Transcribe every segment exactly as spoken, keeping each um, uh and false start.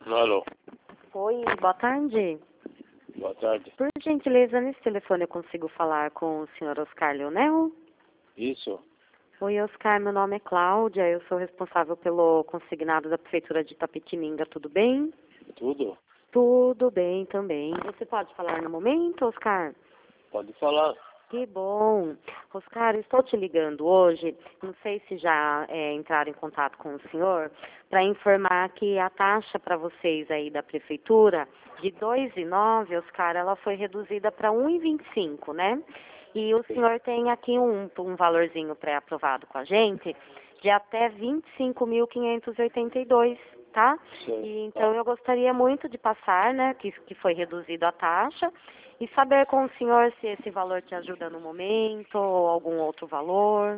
Alô, Oi, boa tarde. boa tarde. Por gentileza, nesse telefone eu consigo falar com o senhor Oscar Leonel? Isso? Oi, Oscar, meu nome é Cláudia, eu sou responsável pelo consignado da Prefeitura de Itapetininga, tudo bem? Tudo? Tudo bem também. Você pode falar no momento, Oscar? Pode falar. Que bom. Oscar, eu estou te ligando hoje, não sei se já é, entraram em contato com o senhor, para informar que a taxa para vocês aí da prefeitura, de dois e nove, Oscar, ela foi reduzida para um e vinte e cinco, né? E o senhor tem aqui um, um valorzinho pré-aprovado com a gente, de até vinte e cinco mil quinhentos e oitenta e dois, tá? Sim. E, então eu gostaria muito de passar, né, que, que foi reduzido a taxa, e saber com o senhor se esse valor te ajuda no momento ou algum outro valor.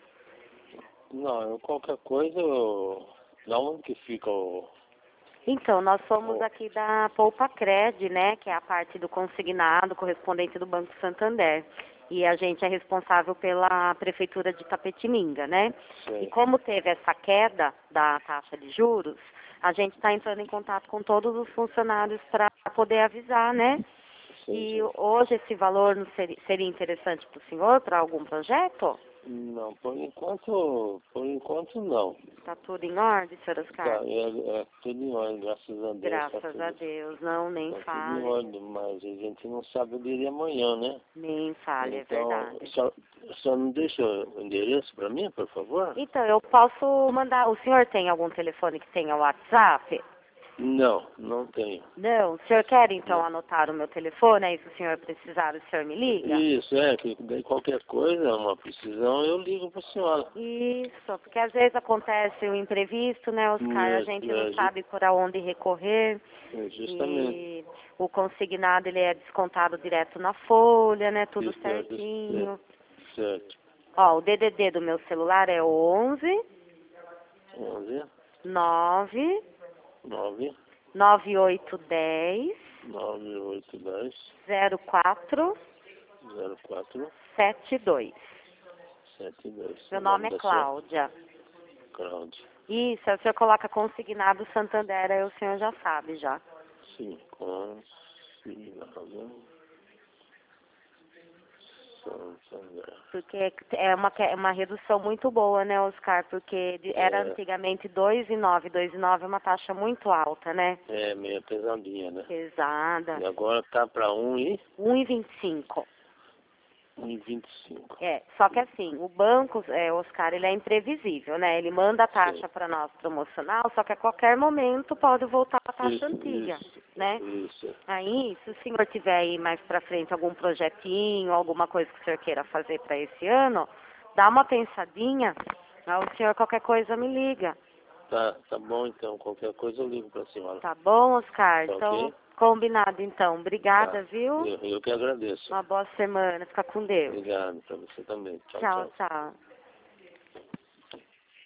Não, eu, qualquer coisa, eu... da onde que fica o... Então, nós somos o... aqui da Poupa Cred, né, que é a parte do consignado correspondente do Banco Santander. E a gente é responsável pela Prefeitura de Itapetininga, né? Sim. E como teve essa queda da taxa de juros, a gente está entrando em contato com todos os funcionários para poder avisar, né? Sim, E sim. hoje esse valor não seria, seria interessante para o senhor, para algum projeto? Não, por enquanto, por enquanto não. Está tudo em ordem, senhor Oscar? Tá, é, é tudo em ordem, graças a Deus. Graças tá tudo, a Deus, não, nem tá tudo em fale, ordem, mas a gente não sabe o dia de amanhã, né? nem fale, é Então, verdade. só, só não deixa o endereço para mim, por favor? Então, eu posso mandar, o senhor tem algum telefone que tenha WhatsApp? Não, não tenho. Não, o senhor quer então Não. anotar o meu telefone, aí se o senhor precisar, o senhor me liga? Isso, é, que daí qualquer coisa, uma precisão, eu ligo para a senhora. Isso, porque às vezes acontece um imprevisto, né, Oscar? A É, gente não é, ju- sabe por aonde recorrer. é, justamente. E o consignado, ele é descontado direto na folha, né? Tudo Isso, é, just- certinho. é, certo. Ó, o D D D do meu celular é onze onze, nove nove, nove oito dez nove, oito, dez, zero quatro zero, quatro, sete dois. sete, dois. Meu O nome nome é da senhora? Cláudia. Cláudia. Isso, aí o senhor coloca consignado Santander, aí o senhor já sabe já. Sim, consignado. Santander. Porque é uma, que- é uma redução muito boa, né, Oscar? Porque de- era É, antigamente dois e nove, dois e nove é uma taxa muito alta, né? é meio pesadinha, né? Pesada. E agora tá para um e um e vinte e cinco. um e vinte e cinco. É, só que assim, o banco, é, Oscar, ele é imprevisível, né? Ele manda a taxa para nós promocional, só que a qualquer momento pode voltar a taxa Isso, antiga, isso, né? isso. Aí, se o senhor tiver aí mais pra frente algum projetinho, alguma coisa que o senhor queira fazer para esse ano, dá uma pensadinha, aí o senhor qualquer coisa me liga. Tá, tá bom então. Qualquer coisa eu ligo pra senhora. Tá bom, Oscar? Tá Então, ok? combinado então. Tá. Obrigada, viu? Eu, eu que agradeço. Uma boa semana. Fica com Deus. Obrigado pra você também. Tchau, Tchau, tchau. tchau.